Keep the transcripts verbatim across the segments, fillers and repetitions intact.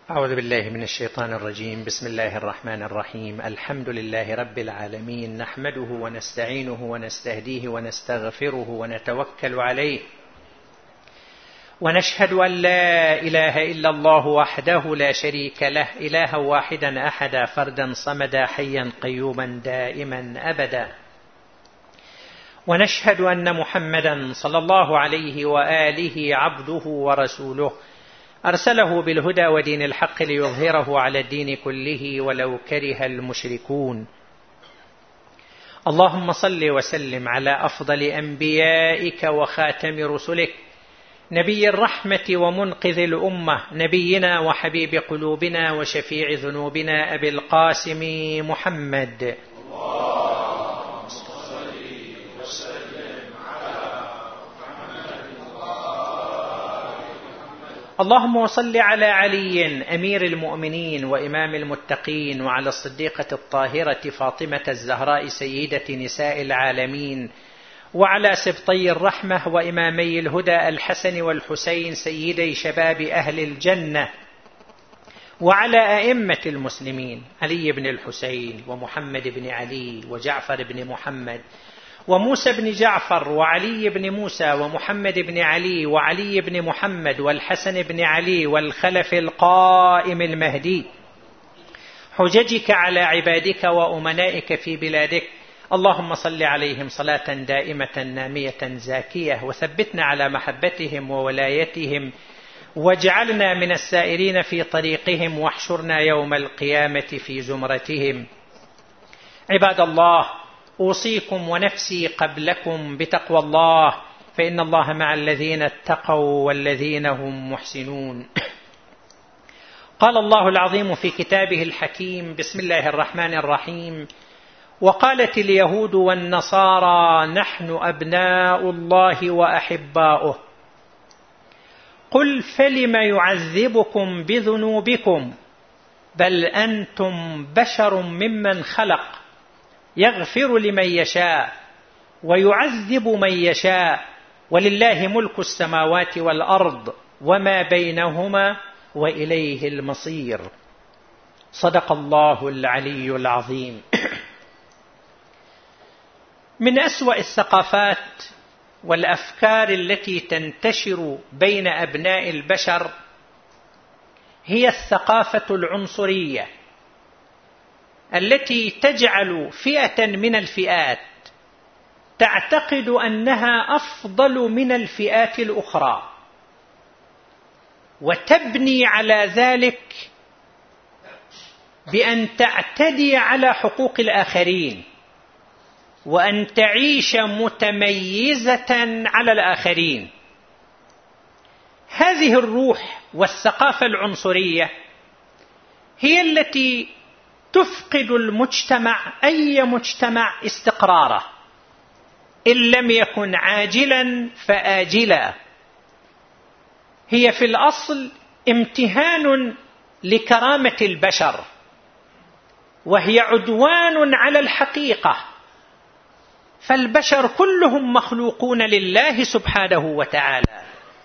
أعوذ بالله من الشيطان الرجيم. بسم الله الرحمن الرحيم. الحمد لله رب العالمين، نحمده ونستعينه ونستهديه ونستغفره ونتوكل عليه، ونشهد أن لا إله إلا الله وحده لا شريك له، إلها واحدا أحدا فردا صمدا حيا قيوما دائما أبدا. ونشهد أن محمدا صلى الله عليه وآله عبده ورسوله، أرسله بالهدى ودين الحق ليظهره على الدين كله ولو كره المشركون. اللهم صل وسلم على أفضل أنبيائك وخاتم رسلك، نبي الرحمة ومنقذ الأمة، نبينا وحبيب قلوبنا وشفيع ذنوبنا أبي القاسم محمد. اللهم صل على علي أمير المؤمنين وإمام المتقين، وعلى الصديقة الطاهرة فاطمة الزهراء سيدة نساء العالمين، وعلى سبطي الرحمة وإمامي الهدى الحسن والحسين سيدي شباب أهل الجنة، وعلى أئمة المسلمين علي بن الحسين ومحمد بن علي وجعفر بن محمد وموسى بن جعفر وعلي بن موسى ومحمد بن علي وعلي بن محمد والحسن بن علي والخلف القائم المهدي، حججك على عبادك وأمنائك في بلادك. اللهم صل عليهم صلاة دائمة نامية زاكية، وثبتنا على محبتهم وولايتهم، واجعلنا من السائرين في طريقهم، واحشرنا يوم القيامة في زمرتهم. عباد الله، أوصيكم ونفسي قبلكم بتقوى الله، فإن الله مع الذين اتقوا والذين هم محسنون. قال الله العظيم في كتابه الحكيم: بسم الله الرحمن الرحيم: وقالت اليهود والنصارى نحن أبناء الله وأحباؤه، قل فلم يعذبكم بذنوبكم بل أنتم بشر ممن خلق، يغفر لمن يشاء ويعذب من يشاء، ولله ملك السماوات والأرض وما بينهما وإليه المصير. صدق الله العلي العظيم. من أسوأ الثقافات والأفكار التي تنتشر بين أبناء البشر هي الثقافة العنصرية، التي تجعل فئة من الفئات تعتقد أنها أفضل من الفئات الأخرى، وتبني على ذلك بأن تعتدي على حقوق الآخرين، وأن تعيش متميزة على الآخرين. هذه الروح والثقافة العنصرية هي التي تفقد المجتمع، أي مجتمع، استقراره، إن لم يكن عاجلا فآجلا. هي في الأصل امتهان لكرامة البشر، وهي عدوان على الحقيقة، فالبشر كلهم مخلوقون لله سبحانه وتعالى،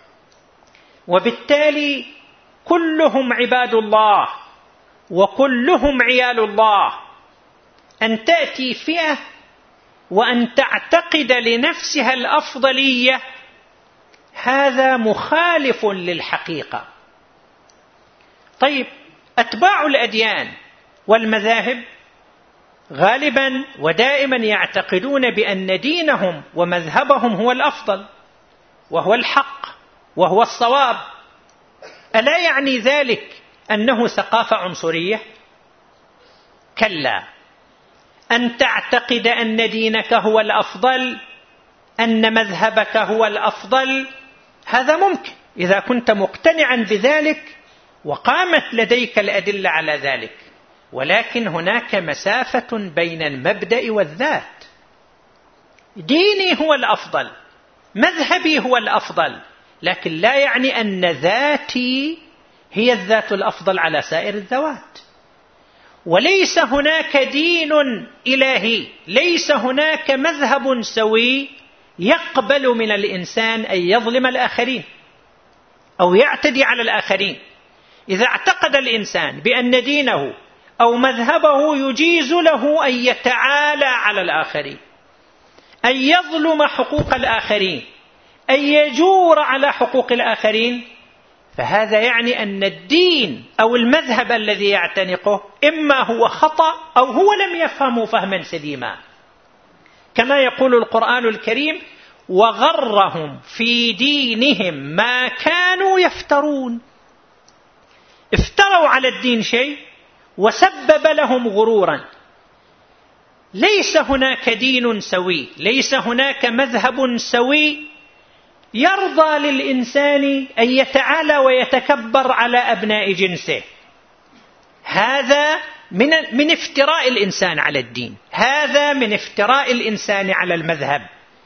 وبالتالي كلهم عباد الله وكلهم عيال الله. أن تأتي فئة وأن تعتقد لنفسها الأفضلية، هذا مخالف للحقيقة. طيب، أتباع الأديان والمذاهب غالبا ودائما يعتقدون بأن دينهم ومذهبهم هو الأفضل وهو الحق وهو الصواب. ألا يعني ذلك أنه ثقافة عنصرية؟ كلا. أن تعتقد أن دينك هو الأفضل، أن مذهبك هو الأفضل، هذا ممكن إذا كنت مقتنعا بذلك وقامت لديك الأدلة على ذلك، ولكن هناك مسافة بين المبدأ والذات. ديني هو الأفضل، مذهبي هو الأفضل، لكن لا يعني أن ذاتي هي الذات الأفضل على سائر الذوات. وليس هناك دين إلهي، ليس هناك مذهب سوي يقبل من الإنسان أن يظلم الآخرين أو يعتدي على الآخرين. إذا اعتقد الإنسان بأن دينه أو مذهبه يجيز له أن يتعالى على الآخرين، أن يظلم حقوق الآخرين، أن يجور على حقوق الآخرين، فهذا يعني أن الدين أو المذهب الذي يعتنقه إما هو خطأ أو هو لم يفهمه فهما سليما. كما يقول القرآن الكريم: وغرهم في دينهم ما كانوا يفترون. افتروا على الدين شيء وسبب لهم غرورا. ليس هناك دين سوي، ليس هناك مذهب سوي يرضى للإنسان أن يتعالى ويتكبر على أبناء جنسه. هذا من من افتراء الإنسان على الدين، هذا من افتراء الإنسان على المذهب.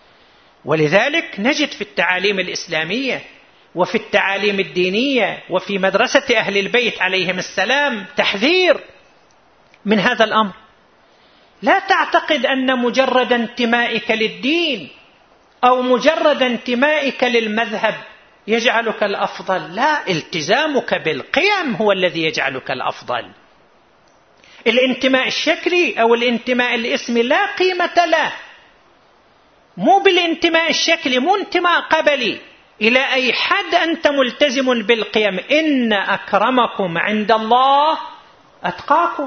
ولذلك نجد في التعاليم الإسلامية وفي التعاليم الدينية وفي مدرسة أهل البيت عليهم السلام تحذير من هذا الأمر. لا تعتقد أن مجرد انتمائك للدين أو مجرد انتمائك للمذهب يجعلك الأفضل، لا، التزامك بالقيم هو الذي يجعلك الأفضل. الانتماء الشكلي أو الانتماء الاسمي لا قيمة له، مو بالانتماء الشكلي، مو انتماء قبلي. إلى أي حد أنت ملتزم بالقيم؟ إن أكرمكم عند الله أتقاكم.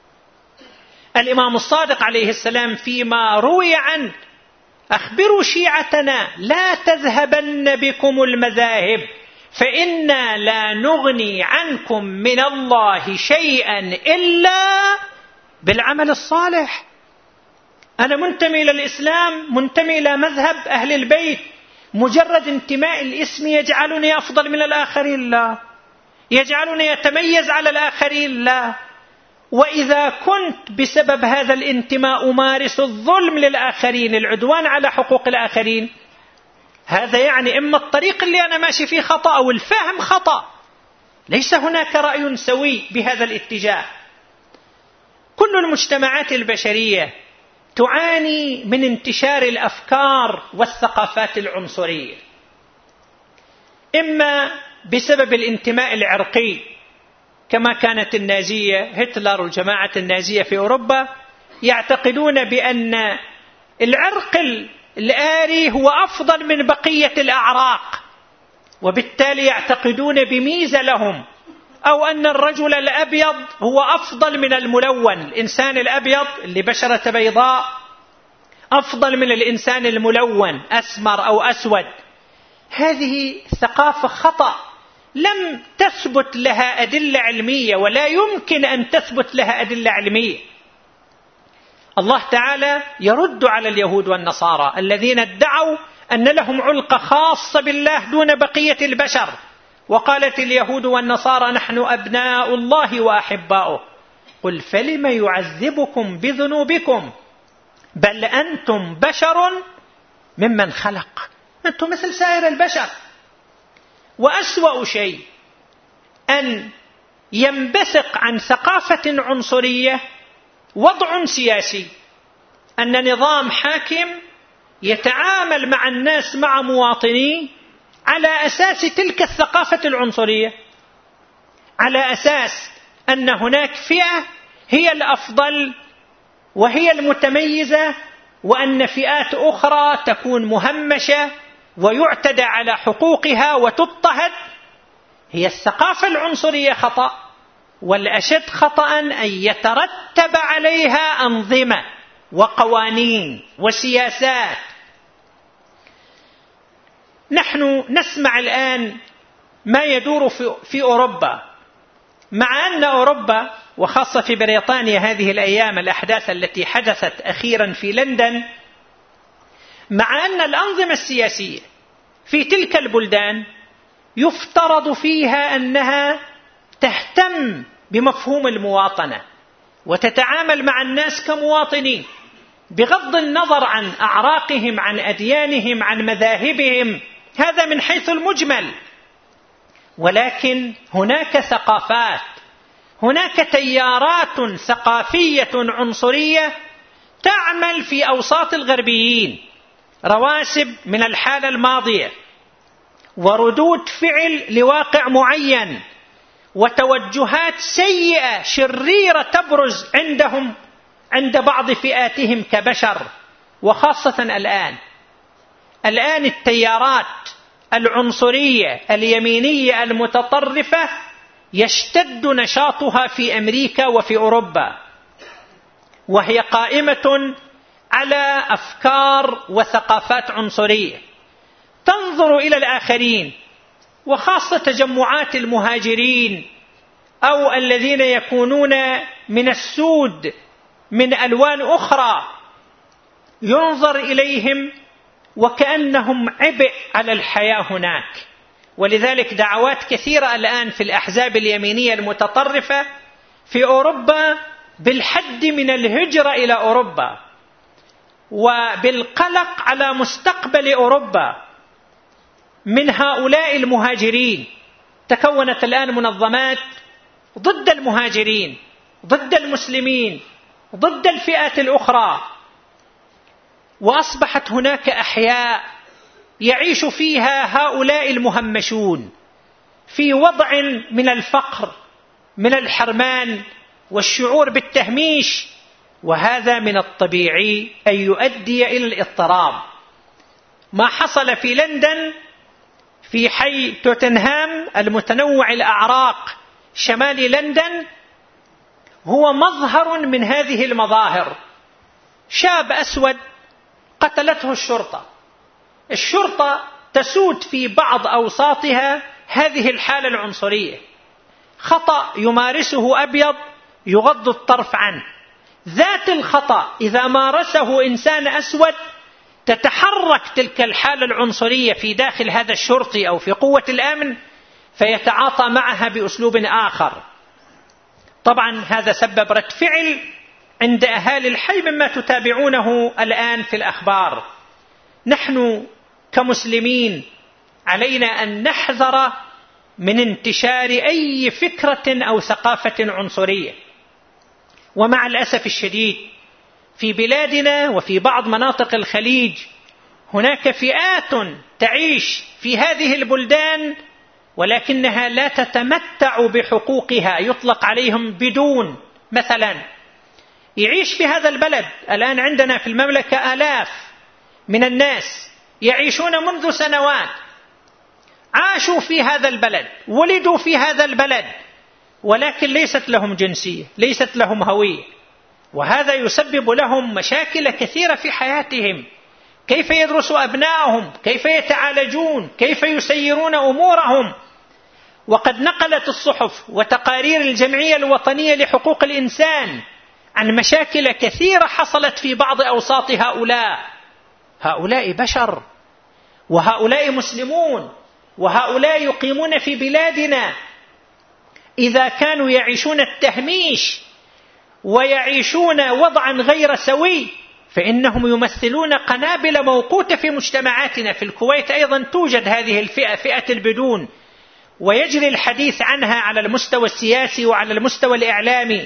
الإمام الصادق عليه السلام فيما روي عنه: أخبروا شيعتنا لا تذهبن بكم المذاهب فإنا لا نغني عنكم من الله شيئا إلا بالعمل الصالح. أنا منتمي إلى الإسلام، منتمي إلى مذهب أهل البيت، مجرد انتماء الاسم يجعلني أفضل من الآخرين؟ لا. يجعلني يتميز على الآخرين؟ لا. وإذا كنت بسبب هذا الانتماء أمارس الظلم للآخرين، العدوان على حقوق الآخرين، هذا يعني إما الطريق اللي أنا ماشي فيه خطأ أو الفهم خطأ. ليس هناك رأي سوي بهذا الاتجاه. كل المجتمعات البشرية تعاني من انتشار الأفكار والثقافات العنصرية، إما بسبب الانتماء العرقي كما كانت النازية، هتلر والجماعة النازية في أوروبا يعتقدون بأن العرق الآري هو أفضل من بقية الأعراق، وبالتالي يعتقدون بميزة لهم، أو أن الرجل الأبيض هو أفضل من الملون، الإنسان الأبيض اللي بشرة بيضاء أفضل من الإنسان الملون أسمر أو أسود. هذه ثقافة خطأ لم تثبت لها أدلة علمية ولا يمكن أن تثبت لها أدلة علمية. الله تعالى يرد على اليهود والنصارى الذين ادعوا أن لهم علقة خاصة بالله دون بقية البشر، وقالت اليهود والنصارى نحن أبناء الله وأحباؤه. قل فلم يعذبكم بذنوبكم بل أنتم بشر ممن خلق، أنتم مثل سائر البشر. وأسوأ شيء أن ينبثق عن ثقافة عنصرية وضع سياسي، أن نظام حاكم يتعامل مع الناس مع مواطنيه على أساس تلك الثقافة العنصرية، على أساس أن هناك فئة هي الأفضل وهي المتميزة، وأن فئات أخرى تكون مهمشة ويعتدى على حقوقها وتضطهد. هي الثقافة العنصرية خطأ، والأشد خطأ أن يترتب عليها أنظمة وقوانين وسياسات. نحن نسمع الآن ما يدور في أوروبا، مع أن أوروبا وخاصة في بريطانيا هذه الأيام الأحداث التي حدثت أخيرا في لندن، مع أن الأنظمة السياسية في تلك البلدان يفترض فيها أنها تهتم بمفهوم المواطنة وتتعامل مع الناس كمواطنين بغض النظر عن أعراقهم، عن أديانهم، عن مذاهبهم، هذا من حيث المجمل. ولكن هناك ثقافات، هناك تيارات ثقافية عنصرية تعمل في أوساط الغربيين، رواسب من الحالة الماضية وردود فعل لواقع معين، وتوجهات سيئة شريرة تبرز عندهم عند بعض فئاتهم كبشر، وخاصة الآن الآن التيارات العنصرية اليمينية المتطرفة يشتد نشاطها في أمريكا وفي أوروبا، وهي قائمة على أفكار وثقافات عنصرية تنظر إلى الآخرين، وخاصة تجمعات المهاجرين أو الذين يكونون من السود من ألوان أخرى، ينظر إليهم وكأنهم عبء على الحياة هناك. ولذلك دعوات كثيرة الآن في الأحزاب اليمينية المتطرفة في أوروبا بالحد من الهجرة إلى أوروبا وبالقلق على مستقبل أوروبا من هؤلاء المهاجرين. تكونت الآن منظمات ضد المهاجرين، ضد المسلمين، ضد الفئات الأخرى، وأصبحت هناك أحياء يعيش فيها هؤلاء المهمشون في وضع من الفقر، من الحرمان والشعور بالتهميش، وهذا من الطبيعي أن يؤدي إلى الاضطراب. ما حصل في لندن في حي توتنهام المتنوع الأعراق شمال لندن هو مظهر من هذه المظاهر. شاب أسود قتلته الشرطة، الشرطة تسود في بعض أوساطها هذه الحالة العنصرية، خطأ يمارسه أبيض يغض الطرف عنه، ذات الخطأ إذا مارسه إنسان أسود تتحرك تلك الحالة العنصرية في داخل هذا الشرطي أو في قوة الأمن فيتعاطى معها بأسلوب آخر. طبعا هذا سبب رد فعل عند أهالي الحي مما تتابعونه الآن في الأخبار. نحن كمسلمين علينا أن نحذر من انتشار أي فكرة أو ثقافة عنصرية. ومع الأسف الشديد في بلادنا وفي بعض مناطق الخليج هناك فئات تعيش في هذه البلدان ولكنها لا تتمتع بحقوقها، يطلق عليهم بدون. مثلا يعيش في هذا البلد الآن عندنا في المملكة آلاف من الناس يعيشون منذ سنوات، عاشوا في هذا البلد، ولدوا في هذا البلد، ولكن ليست لهم جنسية، ليست لهم هوية، وهذا يسبب لهم مشاكل كثيرة في حياتهم. كيف يدرسوا أبنائهم؟ كيف يتعالجون؟ كيف يسيرون أمورهم؟ وقد نقلت الصحف وتقارير الجمعية الوطنية لحقوق الإنسان عن مشاكل كثيرة حصلت في بعض أوساط هؤلاء. هؤلاء بشر، وهؤلاء مسلمون، وهؤلاء يقيمون في بلادنا. إذا كانوا يعيشون التهميش ويعيشون وضعا غير سوي فإنهم يمثلون قنابل موقوتة في مجتمعاتنا. في الكويت أيضا توجد هذه الفئة، فئة البدون، ويجري الحديث عنها على المستوى السياسي وعلى المستوى الإعلامي،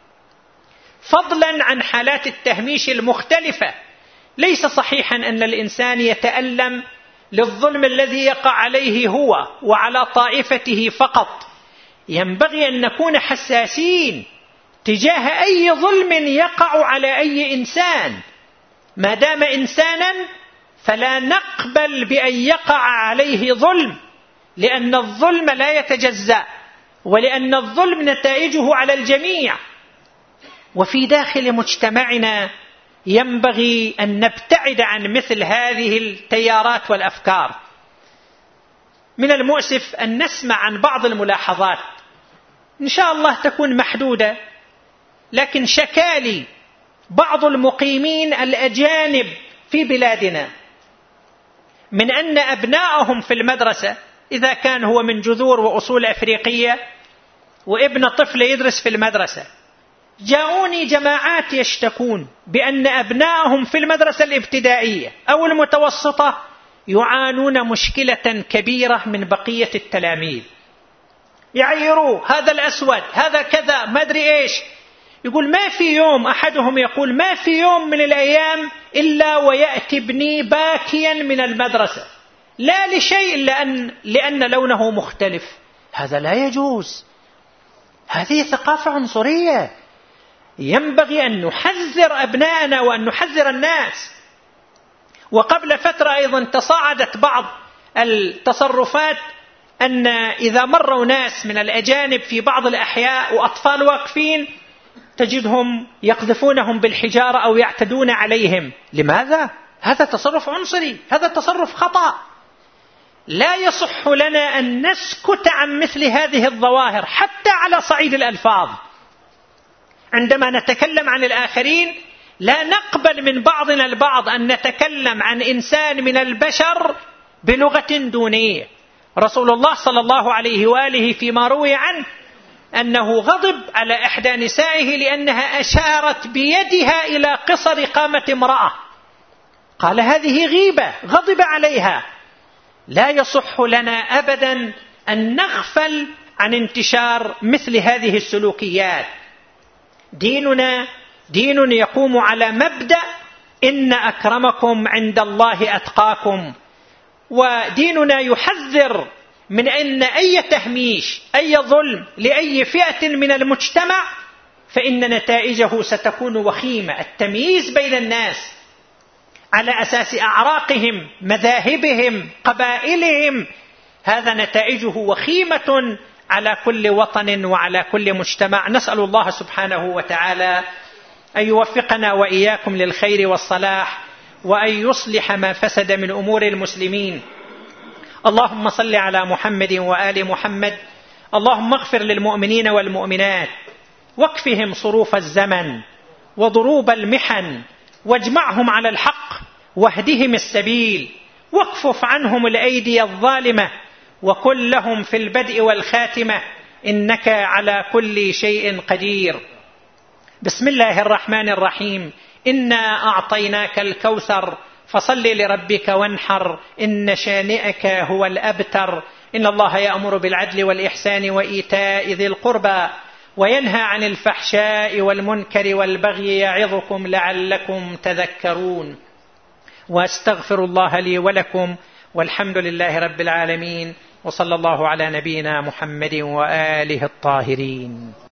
فضلا عن حالات التهميش المختلفة. ليس صحيحا أن الإنسان يتألم للظلم الذي يقع عليه هو وعلى طائفته فقط. ينبغي أن نكون حساسين تجاه أي ظلم يقع على أي إنسان. ما دام إنسانا فلا نقبل بأن يقع عليه ظلم، لأن الظلم لا يتجزأ، ولأن الظلم نتائجه على الجميع. وفي داخل مجتمعنا ينبغي أن نبتعد عن مثل هذه التيارات والأفكار. من المؤسف أن نسمع عن بعض الملاحظات إن شاء الله تكون محدودة، لكن شكالي بعض المقيمين الأجانب في بلادنا من أن أبنائهم في المدرسة، إذا كان هو من جذور وأصول أفريقية وابن طفل يدرس في المدرسة، جاءوني جماعات يشتكون بأن أبنائهم في المدرسة الابتدائية أو المتوسطة يعانون مشكلة كبيرة من بقية التلاميذ. يعيروه، هذا الأسود، هذا كذا، ما أدري إيش. يقول ما في يوم، أحدهم يقول ما في يوم من الأيام إلا ويأتي ابني باكيا من المدرسة، لا لشيء لأن, لأن لونه مختلف. هذا لا يجوز، هذه ثقافة عنصرية. ينبغي أن نحذر أبناءنا وأن نحذر الناس. وقبل فترة أيضا تصاعدت بعض التصرفات أن إذا مروا ناس من الأجانب في بعض الأحياء وأطفال واقفين تجدهم يقذفونهم بالحجارة أو يعتدون عليهم. لماذا؟ هذا تصرف عنصري، هذا تصرف خطأ. لا يصح لنا أن نسكت عن مثل هذه الظواهر حتى على صعيد الألفاظ. عندما نتكلم عن الآخرين لا نقبل من بعضنا البعض أن نتكلم عن إنسان من البشر بلغة دونية. رسول الله صلى الله عليه وآله فيما روي عنه أنه غضب على إحدى نسائه لأنها أشارت بيدها إلى قصر قامة امرأة، قال هذه غيبة، غضب عليها. لا يصح لنا أبدا أن نغفل عن انتشار مثل هذه السلوكيات. ديننا دين يقوم على مبدأ إن أكرمكم عند الله أتقاكم، وديننا يحذر من أن أي تهميش، أي ظلم لأي فئة من المجتمع فإن نتائجه ستكون وخيمة. التمييز بين الناس على أساس أعراقهم، مذاهبهم، قبائلهم، هذا نتائجه وخيمة على كل وطن وعلى كل مجتمع. نسأل الله سبحانه وتعالى أن يوفقنا وإياكم للخير والصلاح، وأن يصلح ما فسد من أمور المسلمين. اللهم صل على محمد وآل محمد. اللهم اغفر للمؤمنين والمؤمنات، واكفهم صروف الزمن وضروب المحن، واجمعهم على الحق، واهدهم السبيل، واكفف عنهم الأيدي الظالمة، وكن لهم في البدء والخاتمة، إنك على كل شيء قدير. بسم الله الرحمن الرحيم. إنا أعطيناك الكوثر فصل لربك وانحر، إن شانئك هو الأبتر. إن الله يأمر بالعدل والإحسان وإيتاء ذي القربى، وينهى عن الفحشاء والمنكر والبغي، يعظكم لعلكم تذكرون. واستغفر الله لي ولكم، والحمد لله رب العالمين، وصلى الله على نبينا محمد وآله الطاهرين.